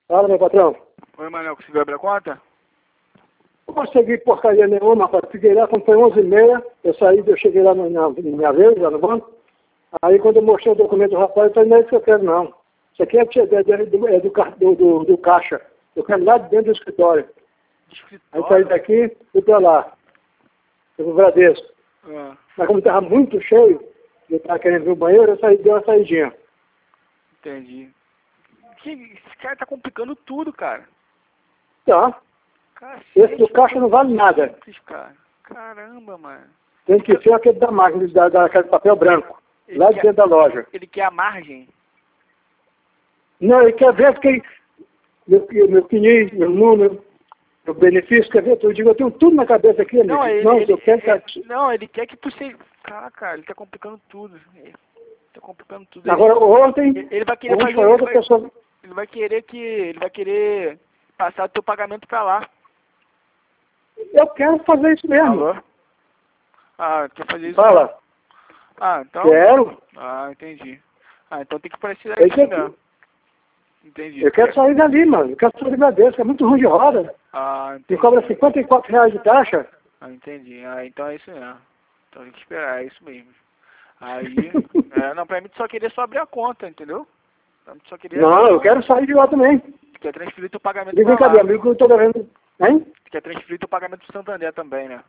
Fala, meu patrão. Oi, Manel, conseguiu abrir a conta? Não consegui porcaria nenhuma, rapaz. Fiquei lá, quando foi 11h30, eu cheguei lá na minha vez, lá no banco. Aí quando eu mostrei o documento do rapaz, eu falei, não é isso que eu quero, não. Isso aqui do caixa. Eu quero lá de dentro do escritório. Aí saí daqui, fui pra lá. Eu vou Bradesco. Mas como estava muito cheio, eu estava querendo ver o banheiro, eu dei uma saidinha. Entendi. Esse cara tá complicando tudo, cara. Tá. Cacete, Esse do caixa não vale nada. Cara. Caramba, mano. Tem que ser aquele da máquina, daquele papel branco. Lá de dentro da loja. Ele quer a margem? Não, ele quer ver meu CNI, meu número, meu benefício, quer ver? Eu digo, eu tenho tudo na cabeça aqui, amigo. Não, ele quer que tu seja... Cara, ele tá complicando tudo. Ele tá complicando tudo. Agora, ontem, ele vai querer fazer... outra pessoa... Ele vai querer passar o teu pagamento pra lá. Eu quero fazer isso mesmo. Alô? Quer fazer isso? Fala. Mesmo? Então... Quero. Entendi. Então tem que parecer aqui mesmo. Entendi. Eu quero sair dali, mano. Eu quero sair da Bradesco. É muito ruim de roda. Entendi. Me cobra R$54 de taxa. Entendi. Então é isso mesmo. Então tem que esperar, é isso mesmo. Aí... não, pra mim tu só queria abrir a conta, entendeu? Não, eu quero sair de lá também. Tu quer transferir teu pagamento pra lá. Cadê, amigo, que eu tô devendo. Hein? Tu quer transferir teu pagamento pro Santander também, né?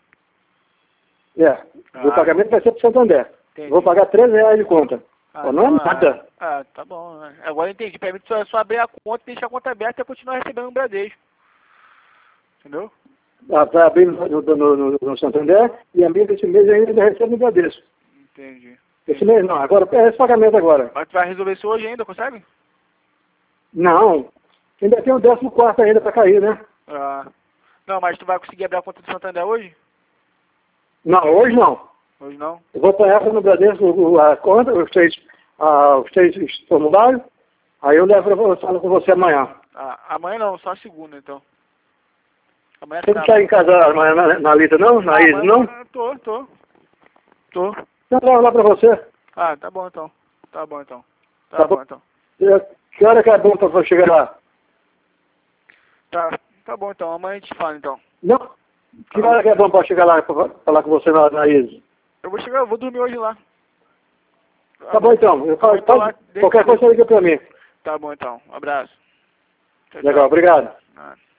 O pagamento vai ser pro Santander. Entendi. Vou pagar R$13 de conta. Não é nada. Tá bom. Agora eu entendi. Pra mim tu só abrir a conta, deixar a conta aberta e continuar recebendo um Bradesco. Entendeu? Vai abrir no Santander e a minha desse mês ainda recebe no Bradesco. Entendi. Esse mês não, agora é esse pagamento agora. Mas tu vai resolver isso hoje ainda, consegue? Não, ainda tem o 14º ainda pra cair, né? Não, mas tu vai conseguir abrir a conta do Santander hoje? Não, hoje não. Hoje não? Eu vou pegar no Bradesco a conta, os três formulários, aí eu falo com você amanhã. Amanhã não, só segunda então. Amanhã você não está em casa amanhã na Lita não? Na Isa não? Tô. Eu levo lá pra você. Tá bom então. Tá bom então. Que hora que é bom pra chegar lá? Tá bom então, amanhã a gente fala então. Não? Que hora que é bom pra chegar lá pra falar com você na Isa? Eu vou dormir hoje lá. Tá bom então. Qualquer coisa liga pra mim. Tá bom então. Um abraço. Legal, obrigado.